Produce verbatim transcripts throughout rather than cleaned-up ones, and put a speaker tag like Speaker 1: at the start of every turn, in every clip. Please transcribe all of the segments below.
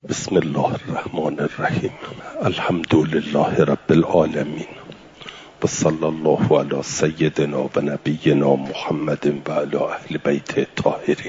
Speaker 1: بسم الله الرحمن الرحیم. الحمد لله رب العالمین و صلی الله علی سیدنا و نبینا محمد و علی اهل بیت الطاهرین.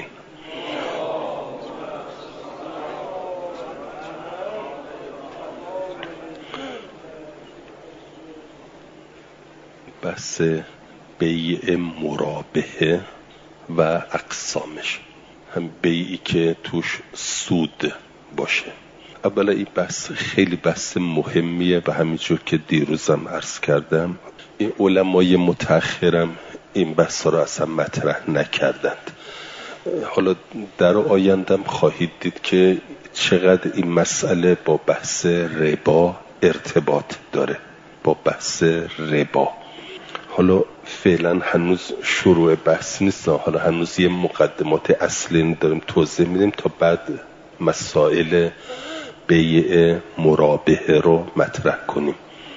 Speaker 1: بحث بیع مرابحه و اقسامش، هم بیعی که توش سود باشه. اولا این بحث خیلی بحث مهمیه و همینجور که دیروزم عرض کردم این علمای متأخرم این بحث رو اصلا مطرح نکردند. حالا در آیندم خواهید دید که چقدر این مسئله با بحث ربا ارتباط داره، با بحث ربا. حالا فعلا هنوز شروع بحث نیست، حالا هنوز یه مقدمات اصلی داریم توضیح میدیم تا بعد مسائل بیع مرابحه رو مطرح کنیم.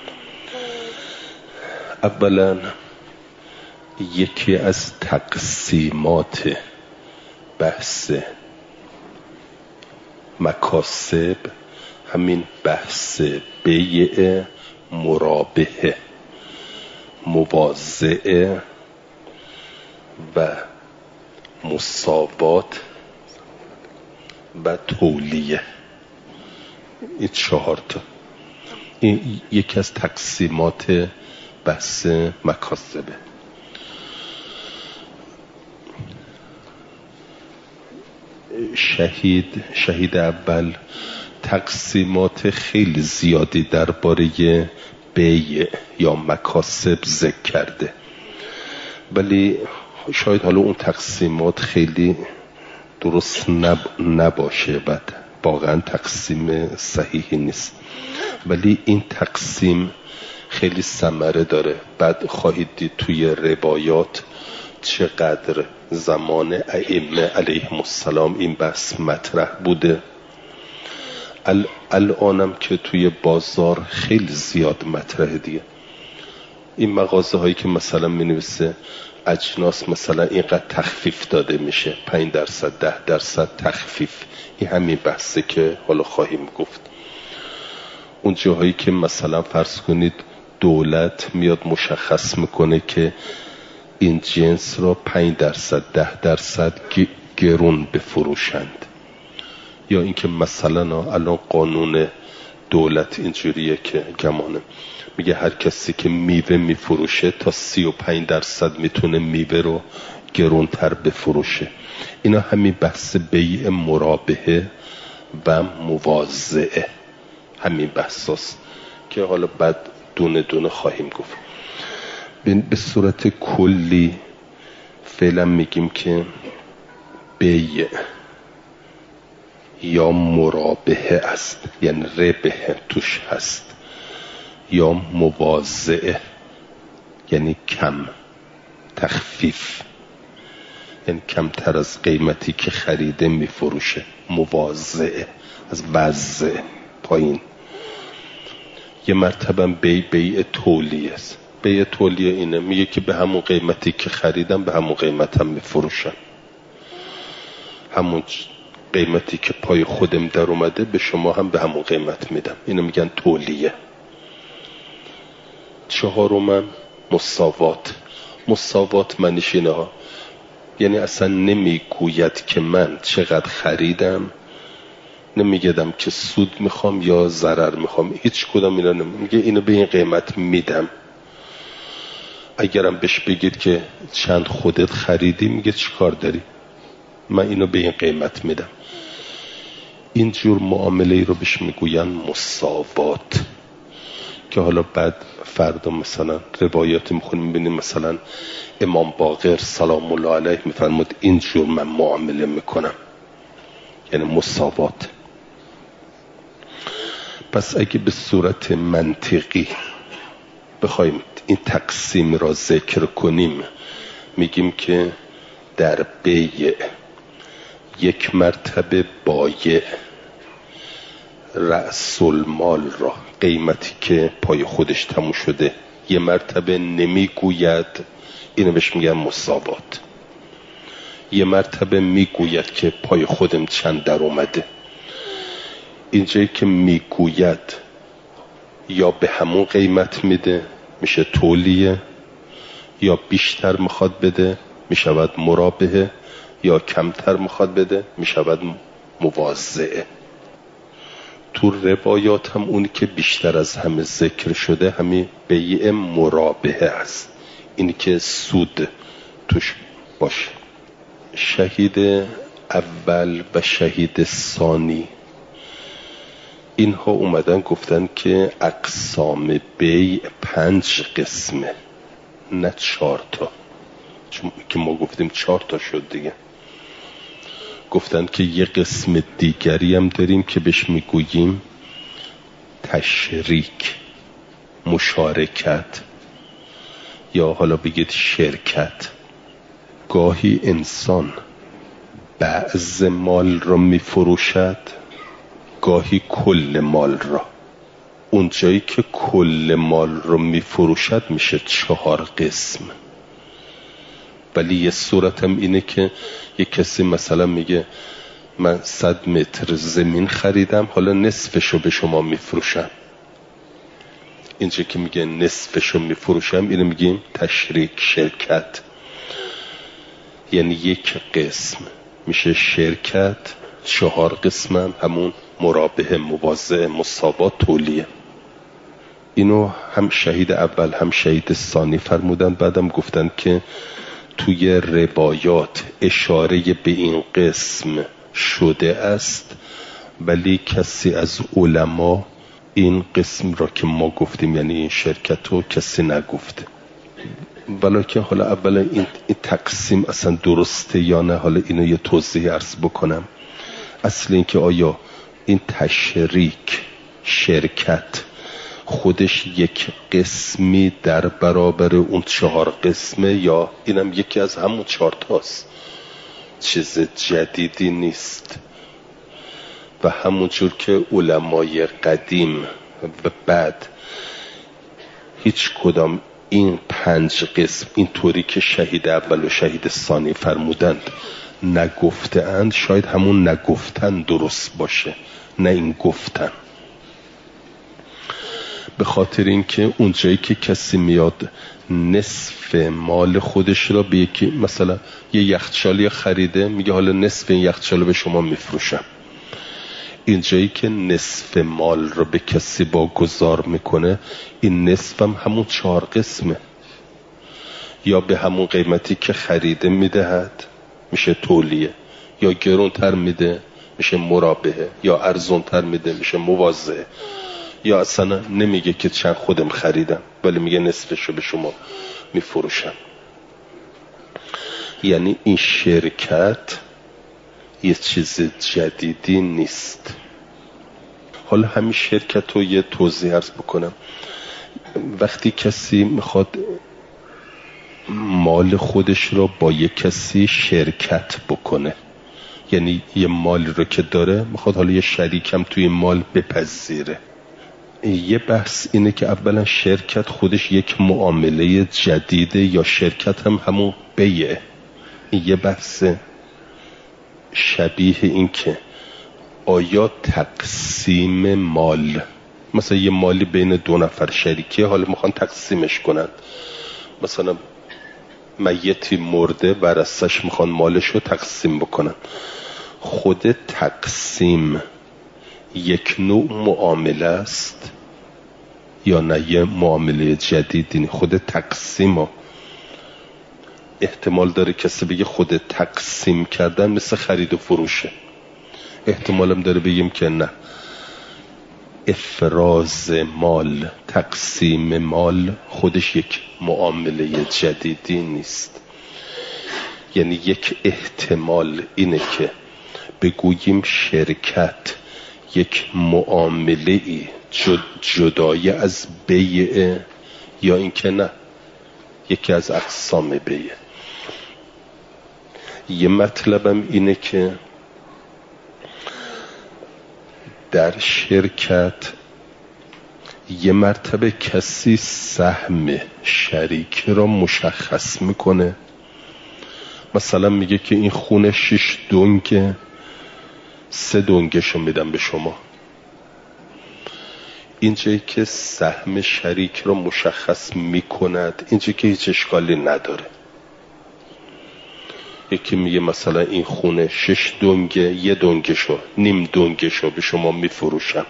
Speaker 1: اولا یکی از تقسیمات بحث مکاسب همین بحث بیع مرابحه، مواضعه و مساوات و تولیه. این چهار تا این یکی از تقسیمات بحث مکاسبه. شهید شهید اول تقسیمات خیلی زیادی درباره بیع یا مکاسب ذکر کرده، ولی شاید حالا اون تقسیمات خیلی درست نب... نباشه و واقعا تقسیم صحیحی نیست، ولی این تقسیم خیلی ثمره داره. بعد خواهید دید توی روایات چقدر زمان ائمه علیهم السلام این بحث مطرح بوده. ال... الانم که توی بازار خیلی زیاد مطرح دیگه. این مغازه هایی که مثلا می نویسه اجناس مثلا اینقدر تخفیف داده میشه، پنج درصد ده درصد تخفیف، این همین بحثه که حالا خواهیم گفت. اون جاهایی که مثلا فرض کنید دولت میاد مشخص میکنه که این جنس رو پنج درصد ده درصد گرون بفروشند، یا اینکه مثلا الان قانون دولت اینجوریه که گمانه میگه هر کسی که میوه میفروشه تا سی و پنج درصد میتونه میوه رو گرونتر بفروشه. اینا همین بحث بیع مرابحه و مواضعه، همین بحث هست که حالا بعد دونه دونه خواهیم گفت. به صورت کلی فعلا میگیم که بیع یا مرابحه است، یعنی ربح توش هست، یا مواضعه یعنی کم تخفیف، یعنی کمتر از قیمتی که خریده میفروشه. مواضعه از وضع پایین. یه مرتبه بیع بیع تولیه است. بیع تولیه اینه، میگه که به همون قیمتی که خریدم به همون قیمت هم میفروشن، همون قیمتی که پای خودم در اومده به شما هم به همون قیمت میدم. اینو میگن تولیه. چهارم مساوات. مساوات معنیش اینه ها، یعنی اصلا نمیگوید که من چقدر خریدم، نمیگیدم که سود میخوام یا ضرر میخوام، هیچ کدام اینا نمیگه. اینو به این قیمت میدم. اگرم بهش بگید که چند خودت خریدی، میگه چی کار داری، من اینو به این قیمت میدم. این جور معامله رو بهش میگوین مساوات، که حالا بعد فردا مثلا روایات میخونیم میبینیم مثلا امام باقر سلام الله علیه میفرمود این جور من معامله میکنم، یعنی مساوات. پس اگه به صورت منطقی بخوایم این تقسیم را ذکر کنیم، میگیم که در بیع یک مرتبه بایع رأس المال را، قیمتی که پای خودش تموم شده، یه مرتبه نمیگوید، اینو بهش میگن مساوات. یه مرتبه میگوید که پای خودم چند در اومده، اینجایی که میگوید یا به همون قیمت میده میشه تولیه، یا بیشتر میخواد بده میشود مرابحه، یا کمتر میخواد بده میشود مواضعه. تو روایات هم اونی که بیشتر از همه ذکر شده همین بیع مرابحه است، اینی که سود توش باشه. شهید اول و شهید ثانی اینها اومدن گفتن که اقسام بیع پنج قسمه نه چهار تا، چون که ما گفتیم چهار تا شد دیگه. گفتن که یه قسم دیگری هم داریم که بهش میگوییم تشریک، مشارکت، یا حالا بگید شرکت. گاهی انسان بعض مال را میفروشد، گاهی کل مال را. اون جایی که کل مال را میفروشد میشه چهار قسم. ولی یه صورت هم اینه که یه کسی مثلا میگه من صد متر زمین خریدم حالا نصفشو به شما میفروشم. اینجا که میگه نصفشو میفروشم اینو میگیم تشریک، شرکت. یعنی یک قسم میشه شرکت، چهار قسم هم همون مرابحه، مواضعه، مساوات، تولیه. اینو هم شهید اول هم شهید ثانی فرمودن. بعدم گفتن که توی روایات اشاره به این قسم شده است ولی کسی از علما این قسم را که ما گفتیم یعنی این شرکت رو کسی نگفته. ولیکن حالا اولا این, این تقسیم اصلا درسته یا نه، حالا اینو یه توضیح عرض بکنم. اصل این که آیا این تشریک، شرکت خودش یک قسمی در برابر اون چهار قسمه یا اینم یکی از همون چهار تاست، چیز جدیدی نیست. و همونجور که علمای قدیم و بعد هیچ کدام این پنج قسم این طوری که شهید اول و شهید ثانی فرمودند نگفته اند، شاید همون نگفتن درست باشه نه این گفتن. به خاطر اینکه اونجایی که کسی میاد نصف مال خودش را به یکی، مثلا یه یخچالی خریده میگه حالا نصف این یخچال به شما میفروشم، اینجایی که نصف مال را به کسی واگذار میکنه این نصف هم همون چهار قسمه، یا به همون قیمتی که خریده میدهد میشه تولیه، یا گرونتر میده میشه مرابحه، یا ارزونتر میده میشه مواضعه، یا اصلا نمیگه که چند خودم خریدم ولی میگه نصفشو به شما میفروشم. یعنی این شرکت یه چیز جدیدی نیست. حالا همین شرکت رو یه توضیح عرض بکنم. وقتی کسی میخواد مال خودش رو با یه کسی شرکت بکنه، یعنی یه مال رو که داره میخواد حالا یه شریکم توی مال بپذیره، یه بحث اینه که اولا شرکت خودش یک معامله جدیده یا شرکت هم همون بیعه. یه بحث شبیه این که آیا تقسیم مال، مثلا یه مالی بین دو نفر شریکه حالا میخوان تقسیمش کنن، مثلا میتی مرده ورثش میخوان مالش رو تقسیم بکنن، خود تقسیم یک نوع معامله است یا نه یه معامله جدیدی؟ خود تقسیم ها احتمال داره کسی بگه خود تقسیم کردن مثل خرید و فروشه، احتمالم داره بگیم که نه، افراز مال، تقسیم مال خودش یک معامله جدیدی نیست. یعنی یک احتمال اینه که بگوییم شرکت یک معامله ای جد جدای از بیعه، یا اینکه نه یکی از اقسام بیعه. یه مطلبم اینه که در شرکت یه مرتبه کسی سهم شریک را مشخص میکنه، مثلا میگه که این خونه شش دنگه، سه دنگشو میدم به شما، اینجایی که سهم شریک رو مشخص میکند، اینجایی که هیچ اشکالی نداره. یکی میگه مثلا این خونه شش دنگه، یه دنگشو نیم دنگشو به شما میفروشم،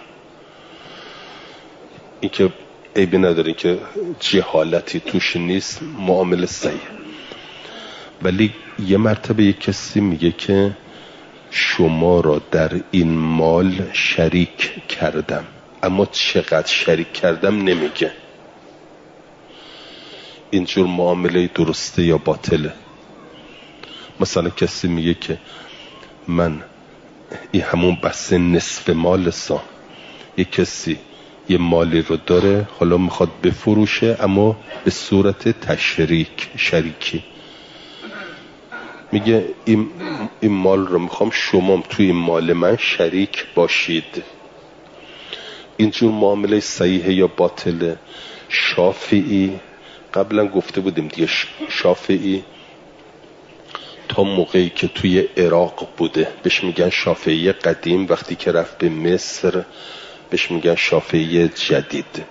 Speaker 1: این که عیبی نداره که جهالتی توش نیست، معامله صحیح. ولی یه مرتبه یک کسی میگه که شما را در این مال شریک کردم، اما چقدر شریک کردم نمیگه. اینجور معامله درسته یا باطله؟ مثلا کسی میگه که من این همون بحث نصف مال سا، یک کسی یه مالی رو داره حالا میخواد بفروشه اما به صورت تشریک شریکی، میگه این, این مال رو میخوام شما توی این مال من شریک باشید. اینجور معامله صحیحه یا باطله؟ شافعی قبلا گفته بودیم دیگه، شافعی تا موقعی که توی عراق بوده بهش میگن شافعی قدیم، وقتی که رفت به مصر بهش میگن شافعی جدید.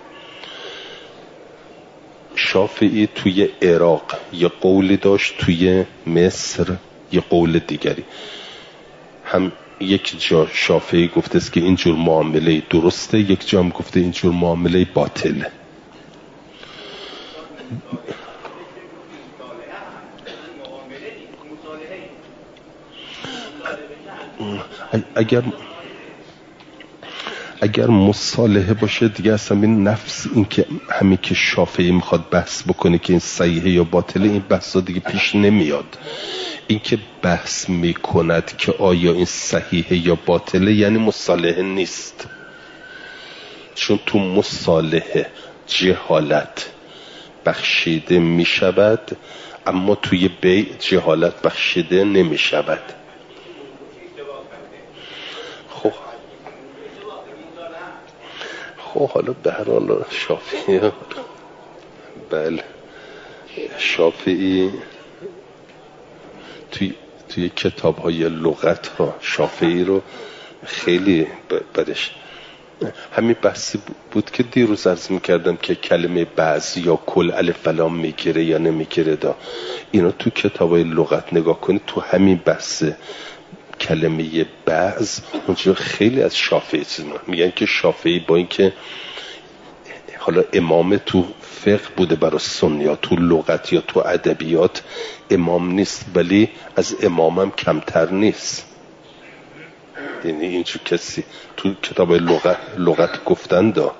Speaker 1: شافعی توی عراق یه قولی داشت، توی مصر یه قول دیگری. هم یک جا شافعی گفته است که اینجور معامله درسته، یک جا هم گفته اینجور معامله باطله. اگر اگر مصالحه باشه دیگه اصلا این نفس این که همین که شافعی میخواد بحث بکنه که این صحیحه یا باطله، این بحثا دیگه پیش نمیاد. این که بحث میکند که آیا این صحیحه یا باطله یعنی مصالحه نیست، چون تو مصالحه جهالت بخشیده میشود اما توی بیع جهالت بخشیده نمیشود. خب خب حالا به هر حال شافعی بله شافعی توی توی کتاب های لغت ها شافعی رو خیلی بدش همین بحثی بود که دیروز عرض میکردم که کلمه بعض یا کل الف و لام میگیره یا نمیگیره. دا اینا تو کتاب های لغت نگاه کنید، تو همین بحث کلمه بعض اونجا خیلی از شافعی چیز میگن که شافعی با این که حالا امام تو فقه بوده برای سنیا، تو لغت یا تو ادبیات امام نیست ولی از امامم کمتر نیست. یعنی اینجور کسی تو کتاب لغت لغت گفتن دا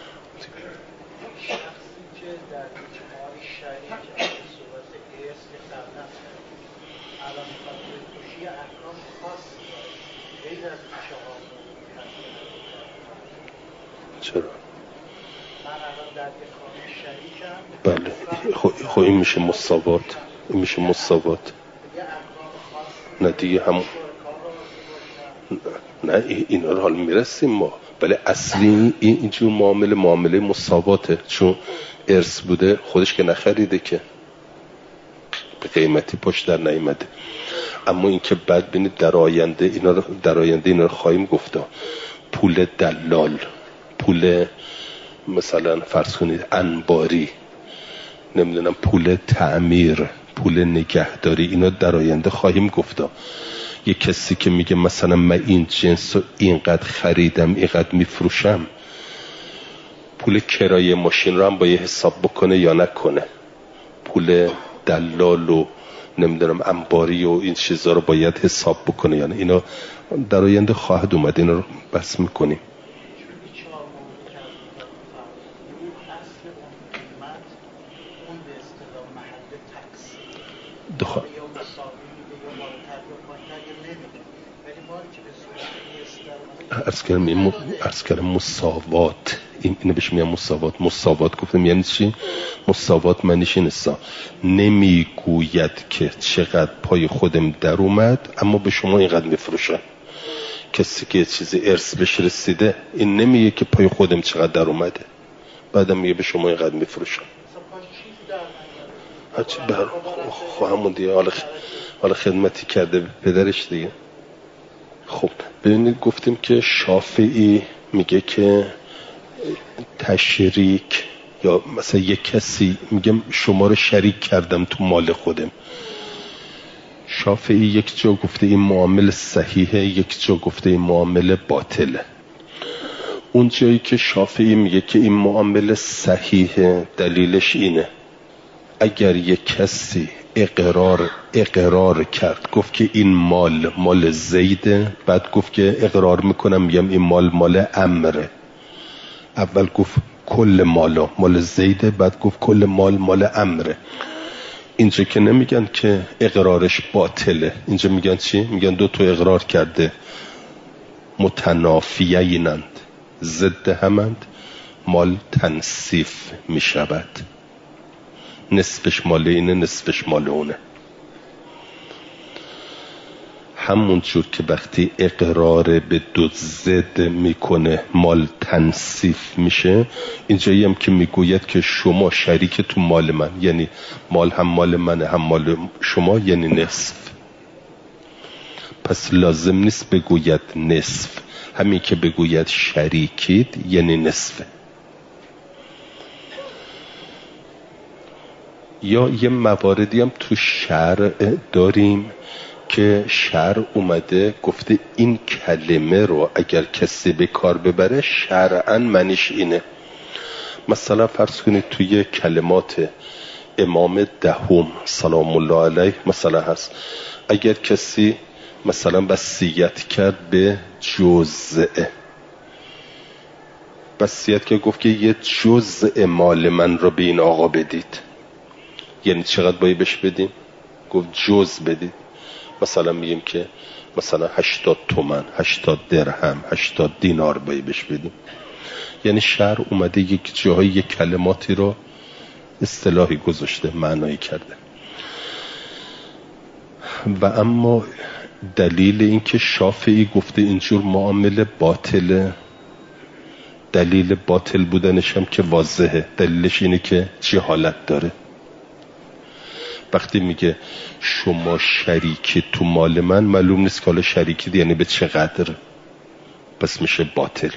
Speaker 1: چرا؟ بله خب این میشه مساوات، این میشه مساوات. نه دیگه هم نه اینا رو حال میرسیم ما، ولی اصلی این اینجور معامله معامله مساواته، چون ارث بوده خودش که نخریده که به قیمتی پشت در نیامده. اما این که بعد بینید در آینده اینا رو در آینده اینا رو خواهیم گفتا، پول دلال، پول مثلا فرض کنید انباری، نمیدونم پول تعمیر، پول نگهداری، اینا در آینده خواهیم گفتا. یه کسی که میگه مثلا من این جنس رو اینقدر خریدم اینقدر میفروشم، پول کرایه ماشین رو هم باید حساب بکنه یا نکنه، پول دلال و نمیدونم انباری و این چیزا رو باید حساب بکنه یا نه. اینا در آینده خواهد اومد، اینا رو بحث میکنیم. دخواه ارز کردم این ارز کردم مساوات، این اینو بهش میگم مساوات. مساوات گفتم یعنی چی؟ مساوات معنیش اینستا نمیگوید که چقدر پای خودم در اومد اما به شما اینقدر میفروشم. کسی که چیزی ارث بهش رسیده این نمیگه که پای خودم چقدر در اومده، بعدم میگه به شما اینقدر میفروشم. هرچی بر خواهمون دیگه حالا حالا خدمتی کرده به پدرش دیگه. خب ببینید گفتیم که شافعی میگه که تشریک یا مثلا یک کسی میگم شما رو شریک کردم تو مال خودم. شافعی یک جا گفته این معامله صحیحه، یک جا گفته این معامله باطله. اون جایی که شافعی میگه که این معامله صحیحه دلیلش اینه اگر یک کسی اقرار اقرار کرد گفت که این مال مال زیده، بعد گفت که اقرار میکنم میگم این مال مال عمره. اول گفت کل مالا مال زیده، بعد گفت کل مال مال عمره. اینجا که نمیگن که اقرارش باطله، اینجا میگن چی؟ میگن دو تا اقرار کرده متنافیینند، ضد همند، مال تنصیف میشود، نصفش مال اینه نصفش مال اونه. همون جور که وقتی اقرار به دو ضد میکنه مال تنصیف میشه، اینجایی هم که میگوید که شما شریک تو مال من، یعنی مال هم مال منه هم مال شما، یعنی نصف. پس لازم نیست بگوید نصف، همین که بگوید شریکید یعنی نصفه. یا یه مواردی هم تو شرع داریم که شرع اومده گفته این کلمه رو اگر کسی به کار ببره شرعاً معنیش اینه. مثلا فرض کنید توی کلمات امام دهم سلام الله علیه مثلا هست اگر کسی مثلا وصیت کرد به جزء، وصیت که گفت که یه جزء مال من رو به این آقا بدید، یعنی چقدر باید بهش بدیم؟ گفت جزء بدید. مثلا میگیم که مثلا هشتاد تومن، هشتاد درهم، هشتاد دینار باید بهش بدیم. یعنی شرع اومده یک جاهای یک کلماتی رو اصطلاحی گذاشته، معنایی کرده. و اما دلیل این که شافعی گفته اینجور معامله باطله، دلیل باطل بودنش هم که واضحه، دلیلش اینه که جهالت داره. وقتی میگه شما شریکی تو مال من، معلوم نیست که حالا شریکی یعنی به چقدر، پس میشه باطل.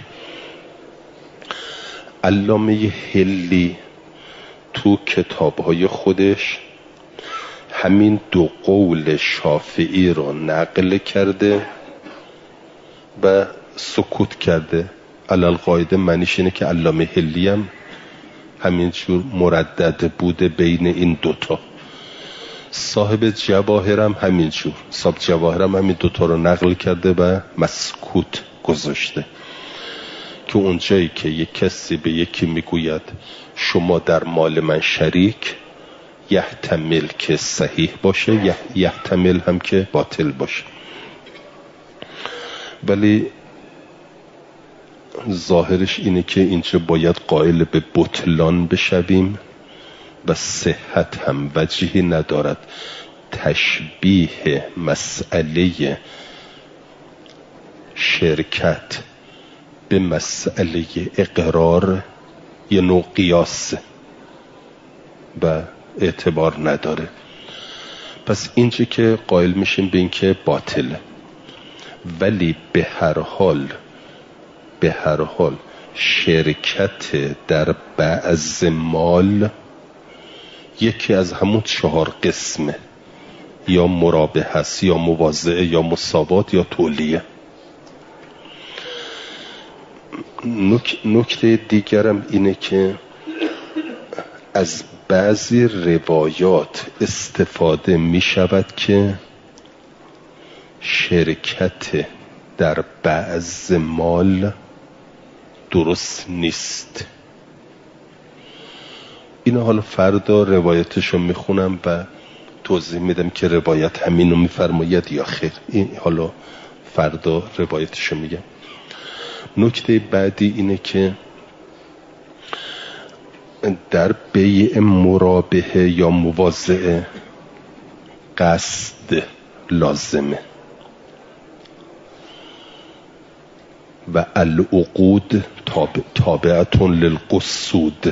Speaker 1: علامه حلی تو کتابهای خودش همین دو قول شافعی رو نقل کرده و سکوت کرده. علال قاعده معنیش اینه که علامه حلی هم همینجور مردد بوده بین این دوتا. صاحب جواهرم همینجور، صاحب جواهرم همین دوتا رو نقل کرده و مسکوت گذاشته که اونجایی که یک کسی به یکی میگوید شما در مال من شریک، یحتمل که صحیح باشه، یحتمل هم که باطل باشه. ولی ظاهرش اینه که اینجا باید قائل به بطلان بشویم و صحت هم وجهی ندارد. تشبیه مسئله شرکت به مسئله اقرار یه نوع قیاس و اعتبار نداره. پس اینجا که قائل میشیم به این که باطله. ولی به هر حال به هر حال شرکت در بعض مال یکی از همون چهار قسمه، یا مرابح هست یا موازعه یا مساوات یا تولیه. نک... نکته دیگرم اینه که از بعضی روایات استفاده می شود که شرکت در بعض مال درست نیست. اینو حالا فردا روایتشو میخونم و توضیح میدم که روایت همینو میفرماید یا خیر. این حالا فردا روایتشو میگم. نکته بعدی اینه که در بیع مرابحه یا موازعه قصد لازمه و العقود تابع تابعتون للقصود.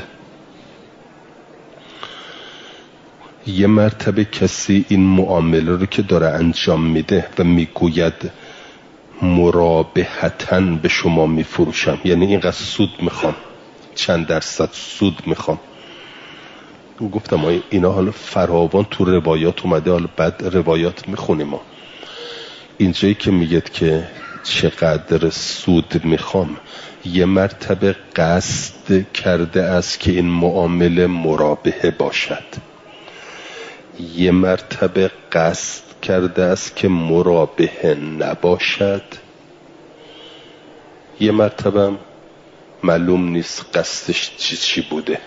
Speaker 1: یه مرتبه کسی این معامله رو که داره انجام میده و میگوید مرابحتن به شما میفروشم، یعنی اینقدر سود میخوام، چند درصد سود میخوام. گفتم اینا حالا فراوان تو روایات اومده، حالا بعد روایات میخونیم ما. اینجایی که میگید که چقدر سود میخوام، یه مرتبه قصد کرده است که این معامله مرابحه باشد، یه مرتبه قصد کرده است که مرابحه نباشد، یه مرتبه معلوم نیست قصدش چی چی بوده.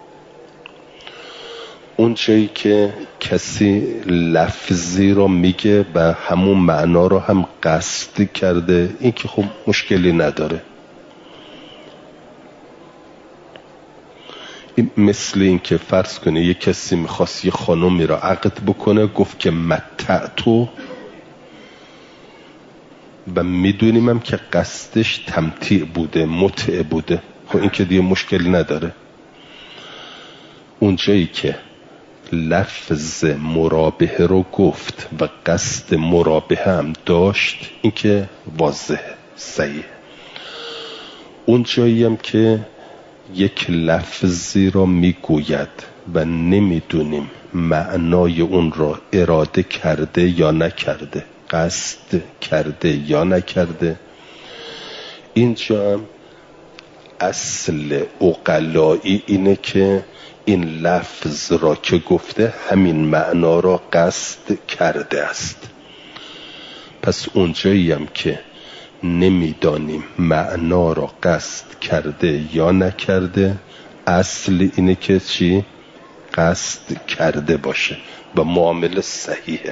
Speaker 1: اون جایی که کسی لفظی رو میگه و همون معنا رو هم قصد کرده، این که خب مشکلی نداره. این مثل این که فرض کنه یه کسی میخواست یه خانومی را عقد بکنه، گفت که متعتو، و میدونیم هم که قصدش تمتیع بوده، متع بوده، خب این که دیگه مشکلی نداره. اون جایی که لفظ مرابحه رو گفت و قصد مرابحه هم داشت، این که واضحه، صحیح. اون جایی هم که یک لفظی را میگوید و نمیدونیم معنای اون را اراده کرده یا نکرده، قصد کرده یا نکرده، اینجا هم اصل عقلایی اینه که این لفظ را که گفته همین معنا را قصد کرده است. پس اونجایی هم که نمیدانیم معنا را قصد کرده یا نکرده، اصل اینه که چی؟ قصد کرده باشه و معامله صحیحه.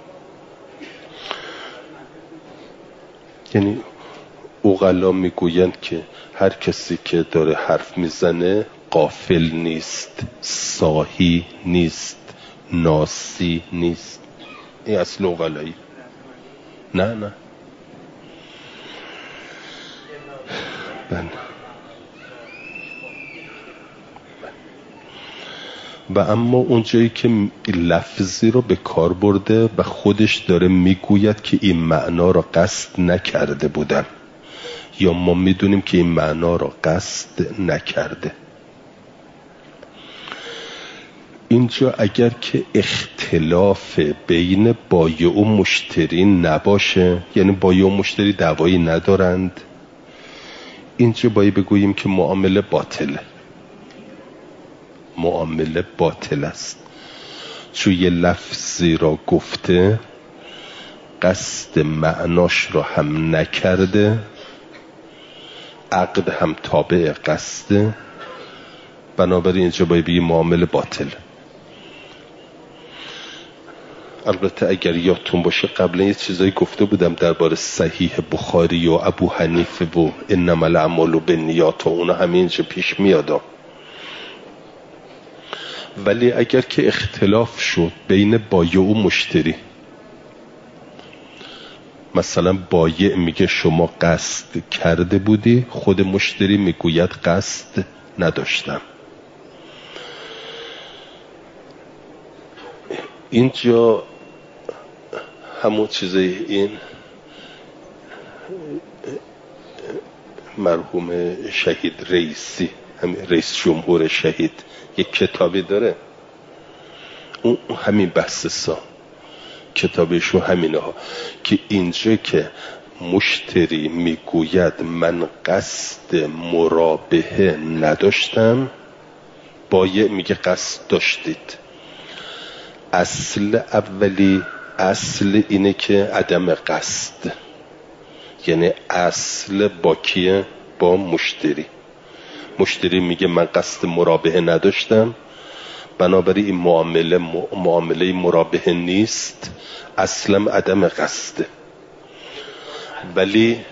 Speaker 1: یعنی عقلا میگویند که هر کسی که داره حرف میزنه غافل نیست، ساهی نیست، ناسی نیست. این اصل عقلایی. نه نه بله. و اما اون جایی که لفظی رو به کار برده و خودش داره میگوید که این معنا را قصد نکرده بودن، یا ما میدونیم که این معنا را قصد نکرده، اینجا اگر که اختلاف بین بایع و مشتری نباشه، یعنی بایع و مشتری دعوایی ندارند، اینجا باید بگوییم که معامله باطله، معامله باطل است. چون یه لفظی را گفته، قصد معناش را هم نکرده، عقد هم تابع قصده، بنابراین اینجا باید بگیم معامله باطل. البته اگر یادتون باشه قبلا یه چیزایی گفته بودم درباره صحیح بخاری و ابو حنیفه و انما الاعمال بالنیات و اونا همینجا پیش میادم. ولی اگر که اختلاف شد بین بایع و مشتری، مثلا بایع میگه شما قصد کرده بودی، خود مشتری میگوید قصد نداشتم، اینجا همون چیزه این مرحوم شهید رئیسی، همین رئیس جمهور شهید، یک کتابی داره، اون همین بحث سا کتابشون همینه ها، که اینجا که مشتری میگوید من قصد مرابحه نداشتم، بایع میگه قصد داشتید. اصل اولی، اصل اینه که عدم قصد، یعنی اصل با کیه؟ با مشتری. مشتری میگه من قصد مرابحه نداشتم، بنابراین این معامله معامله مرابحه نیست، اصلا عدم قصده. ولی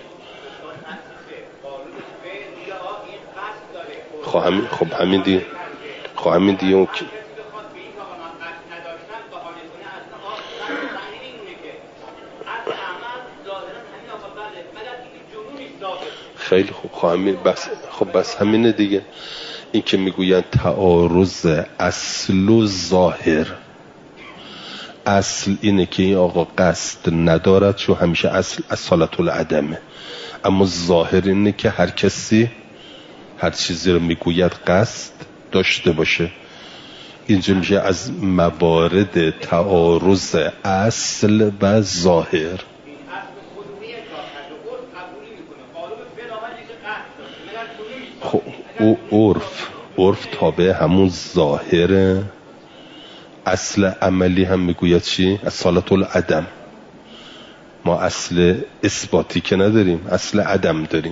Speaker 1: خب همین خب همین دی خب همین دی اون که خیلی خوب، خب همین بس خب بس همینه دیگه. این که میگوین تعارض اصل و ظاهر، اصل اینه که این آقا قصد ندارد، چون همیشه اصل اصالت العدمه، اما ظاهر اینه که هر کسی هر چیزی رو میگوید قصد داشته باشه. اینجا میشه از موارد تعارض اصل و ظاهر. خب او عرف عرف تابع همون ظاهره. اصل عملی هم میگوید چی؟ اصالت العدم. ما اصل اثباتی که نداریم، اصل عدم داریم.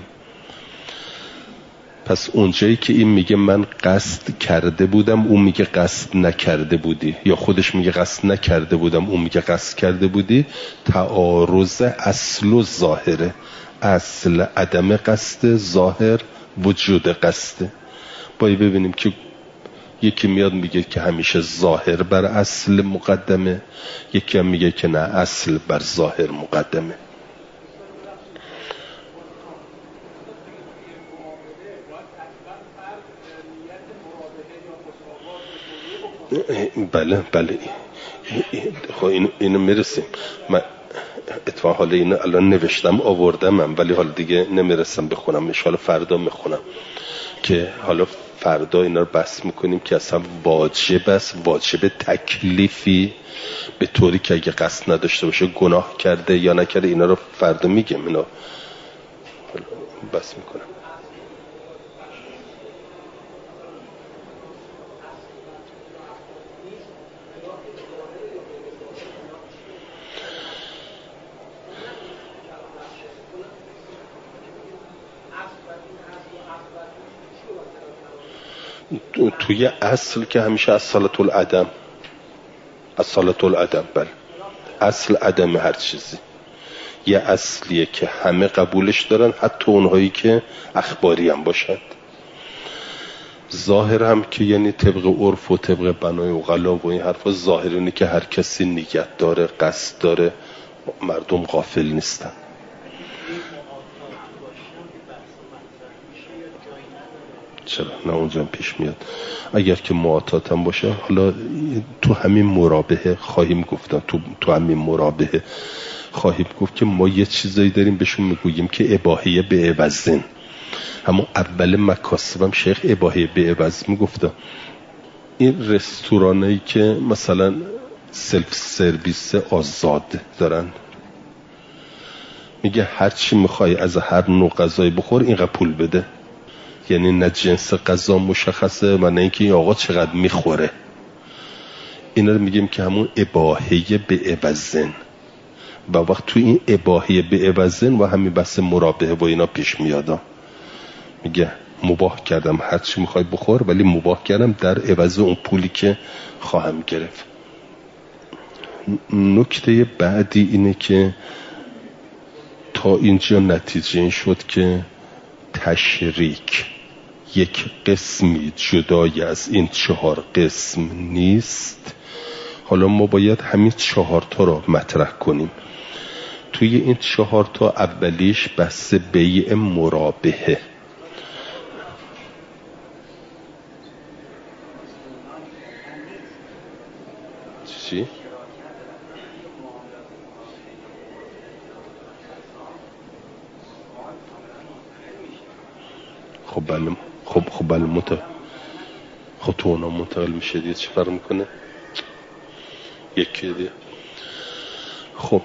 Speaker 1: پس اونجایی که این میگه من قصد کرده بودم، اون میگه قصد نکرده بودی، یا خودش میگه قصد نکرده بودم، اون میگه قصد کرده بودی، تعارض اصل و ظاهره. اصل عدم قصد، ظاهر وجود قصده. باید ببینیم که یکی میاد میگه که همیشه ظاهر بر اصل مقدمه، یکی هم میگه که نه، اصل بر ظاهر مقدمه. بله بله خب این اینو میرسیم. من اتفاقا حالا اینو الان نوشتم آوردم من، ولی حالا دیگه نمیرسم بخونم، ان شاءالله فردا میخونم که حالا فردا اینا رو بحث میکنیم که اصلا واجب است، واجب تکلیفی به طوری که اگه قصد نداشته باشه گناه کرده یا نکرده. اینا رو فردا میگم، اینا بحث میکنم. توی اصل که همیشه اصالت العدم، اصالت العدم بله، اصل عدم هر چیزی. یه اصلیه که همه قبولش دارن، حتی اونهایی که اخباری هم باشد. ظاهر هم که یعنی طبق عرف و طبق بنای عقلا و این حرفا، ظاهر اینه که هر کسی نیت داره، قصد داره، مردم غافل نیستن. چرا نه، اونجا پیش میاد. اگر که معاطات هم باشه، حالا تو همین مرابحه خواهیم گفتن، تو تو همین مرابحه خواهیم گفت که ما یه چیزایی داریم بهشون میگوییم که اباحیه به عوضین. همون اول مکاسبم شیخ اباحیه به عوض میگفتم. این رستورانایی که مثلا سلف سرویس آزاد دارن، میگه هر چی میخوای از هر نوع غذایی بخور اینقدر پول بده. یعنی نه جنس غذا مشخصه و نه اینکه این آقا چقدر میخوره. اینا رو میگیم که همون اباحیه به عوضن. و وقت تو این اباحیه به عوضن و همین بحث مرابحه و اینا پیش میادم. میگه مباح کردم هر چی میخوای بخور، ولی مباح کردم در عوض اون پولی که خواهم گرفت. نکته بعدی اینه که تا اینجا نتیجه این شد که تشریک یک قسمی جدای از این چهار قسم نیست. حالا ما باید همین چهار تا رو مطرح کنیم. توی این چهار تا اولیش بحث بیع مرابحه. چی؟ خب بله، خب خب بله متقل. خب تو اونا منتقل میشه دیگه، چی فرق میکنه؟ یکی دیگه. خب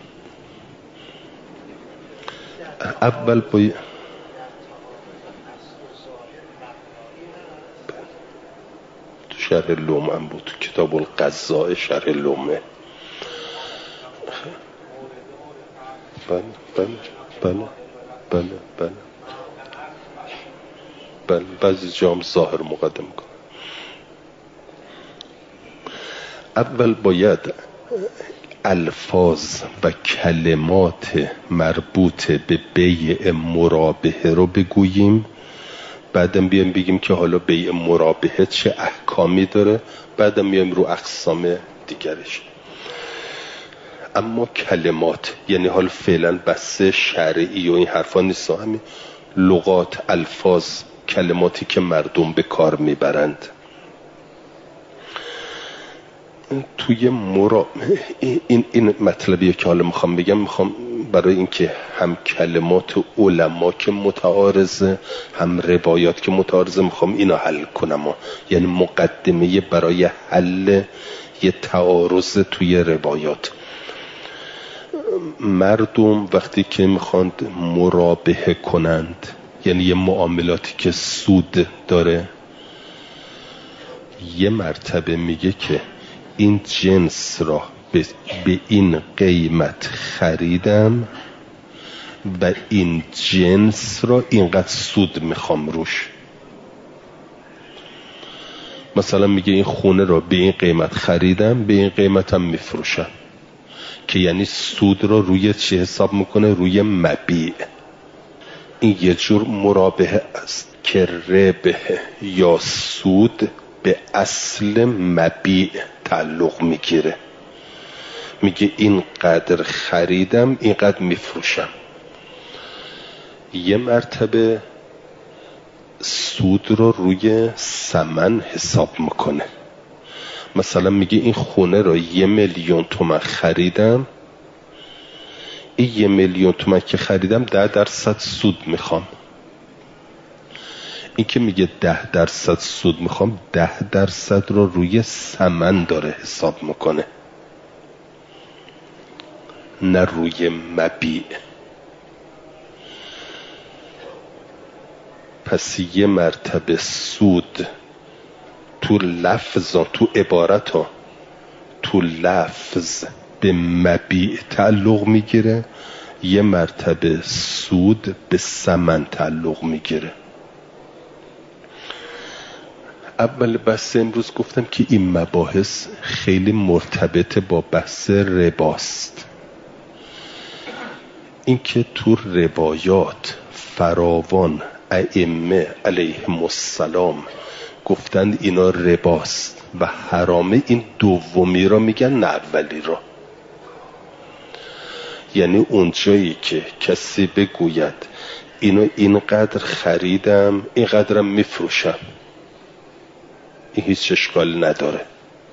Speaker 1: اول باید تو شرح لومه هم بود، کتاب القضاء شرح لومه. بله بله بله بله بله بله بعضی جام ظاهر مقدم کن. اول باید الفاظ و کلمات مربوط به بیع مرابحه رو بگوییم، بعدم بیایم بگیم که حالا بیع مرابحه چه احکامی داره، بعدم میایم رو اقسام دیگرش. اما کلمات یعنی حال فعلا بحث شرعی و این حرفا نیست، همین لغات، الفاظ، کلماتی که مردم به کار میبرند. توی مرا این این مطلبیه که حالا میخوام بگم، میخوام برای اینکه هم کلمات علما که متعارضه هم روایات که متعارضه میخوام اینا حل کنم، یعنی مقدمه برای حل یه تعارض توی روایات. مردم وقتی که میخواند مرابحه کنند، یعنی یه معاملاتی که سود داره، یه مرتبه میگه که این جنس را به این قیمت خریدم و این جنس را اینقدر سود میخوام روش. مثلا میگه این خونه را به این قیمت خریدم، به این قیمت هم میفروشم، که یعنی سود را روی چی حساب میکنه؟ روی مبیع. این یه جور مرابحه است که ربح یا سود به اصل مبیع تعلق میگیره. میگه این قدر خریدم، این قدر میفروشم. یه مرتبه سود رو روی ثمن حساب میکنه. مثلا میگه این خونه رو یه میلیون تومن خریدم، این یه میلیون تومن که خریدم ده درصد سود میخوام. این که میگه ده درصد سود میخوام، ده درصد رو روی ثمن داره حساب میکنه، نه روی مبیع. پس یه مرتبه سود تو لفظ، تو عبارت ها، تو لفظ به مبیع تعلق میگیره، یه مرتبه سود به ثمن تعلق میگیره. اول بحث امروز گفتم که این مباحث خیلی مرتبط با بحث رباست. این که تو روایات فراوان ائمه علیهم السلام گفتند اینا رباست و حرامه، این دومی را میگن نه اولی را. یعنی اونجایی که کسی بگوید اینو اینقدر خریدم، اینقدرم میفروشم، این هیچ اشکال نداره.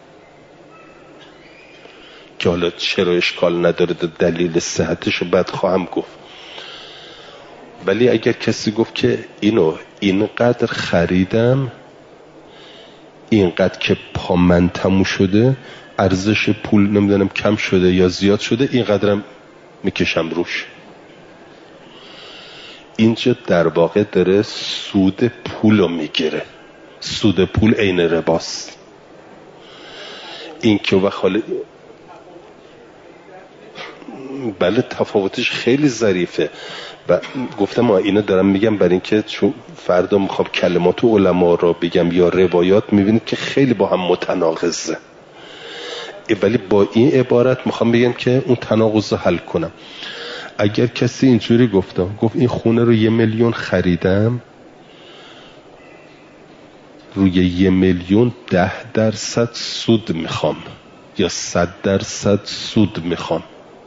Speaker 1: که حالا چرا اشکال نداره دلیل صحتشو بعد خواهم گفت. ولی اگر کسی گفت که اینو اینقدر خریدم، اینقدر که پا من تموم شده، ارزش پول نمیدونم کم شده یا زیاد شده، اینقدرم میکشم روش، اینجا در واقع داره سود پولو میگیره. سود پول عین رباست. این که و خاله بله تفاوتش خیلی ظریفه و گفتم ما اینو دارم میگم برای اینکه چون فردا میخوام کلمات علما را بگم یا روایات، میبینید که خیلی با هم متناقضه، ولی با این عبارت میخوام بگم که اون تناقض رو حل کنم. اگر کسی اینجوری گفتم، گفت این خونه رو یه میلیون خریدم، روی یه میلیون ده درصد سود میخوام یا صد درصد سود میخوام،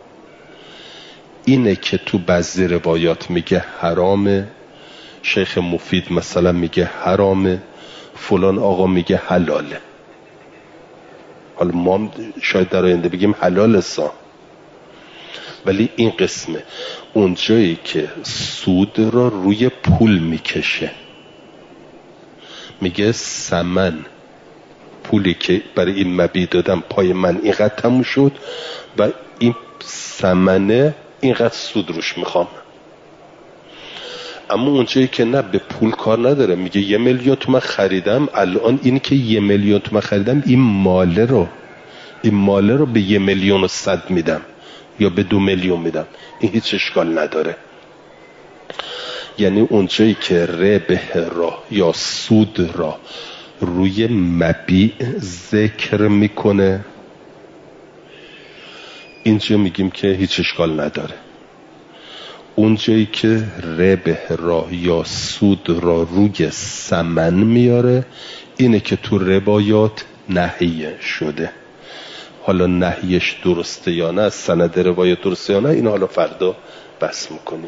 Speaker 1: اینه که تو بعضی روایات میگه حرامه، شیخ مفید مثلا میگه حرامه، فلان آقا میگه حلاله. حالا ما شاید در آینده بگیم حلال سا، ولی این قسمه اونجایی که سود را روی پول میکشه، میگه ثمن پولی که برای این مبیع دادم پای من اینقدر تموم شد و این ثمنه اینقدر سود روش میخوام. اما اونجایی که نه، به پول کار نداره، میگه یه میلیون تومن خریدم، الان این که یه میلیون تومن خریدم، این ماله رو این ماله رو به یه میلیون و صد میدم یا به دو میلیون میدم، این هیچ اشکال نداره. یعنی اونجایی که ربح را یا سود را روی مبیع ذکر میکنه، اینجا میگیم که هیچ اشکال نداره. اونجایی که ربح را یا سود را روی ثمن میاره، اینه که تو روایات نهی شده. حالا نهیش درسته یا نه، سند روایت درسته یا نه، این حالا فردا بحث میکنیم.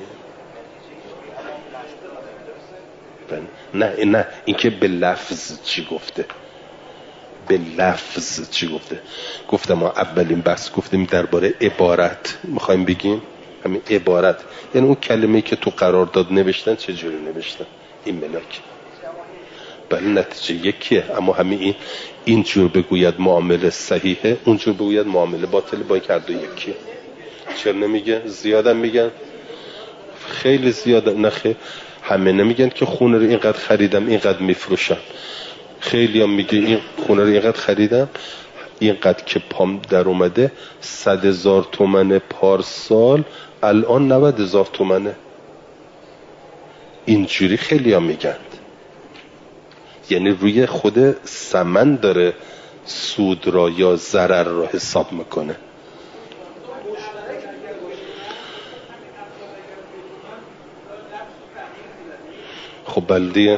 Speaker 1: نه نه این که به لفظ چی گفته، به لفظ چی گفته. گفتم ما اولین بحث گفتیم درباره عبارت میخوایم بگیم، همین عبارت، یعنی اون کلمه‌ای که تو قرارداد نوشتن چجوری نوشتن این ملاک. بله نتیجه یکیه، اما همین این اینجور بگوید معامله صحیحه، اونجور بگوید معامله باطله، با هر دو یکیه. چرا نمیگه؟ زیادم میگن، خیلی زیاده. نخه همه نمیگن که خونه رو اینقدر خریدم اینقدر میفروشم. خیلی هم میگه این خونه رو اینقدر خریدم اینقدر که پام در اومده صد هزار تومن پارسال الان نود هزار تومنه. اینجوری خیلی هم میگن، یعنی روی خود ثمن داره سود را یا ضرر را حساب میکنه. خب بله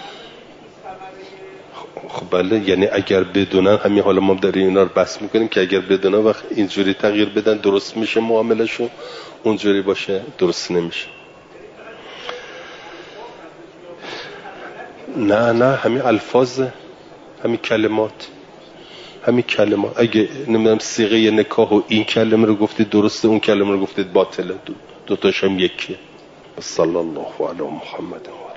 Speaker 1: خب بله، یعنی اگر بدونن، همین حالا ما داریم اینا رو بحث میکنیم که اگر بدونن وقت اینجوری تغییر بدن درست میشه معاملشون، اونجوری باشه درست نمیشه. نه نه همین الفاظ، همین کلمات، همین کلمات. اگه نمیدونم صیغه نکاح و این کلمه رو گفتید درسته، اون کلمه رو گفتید باطله، دو, دو تاش هم یکیه. صلی الله علی محمد.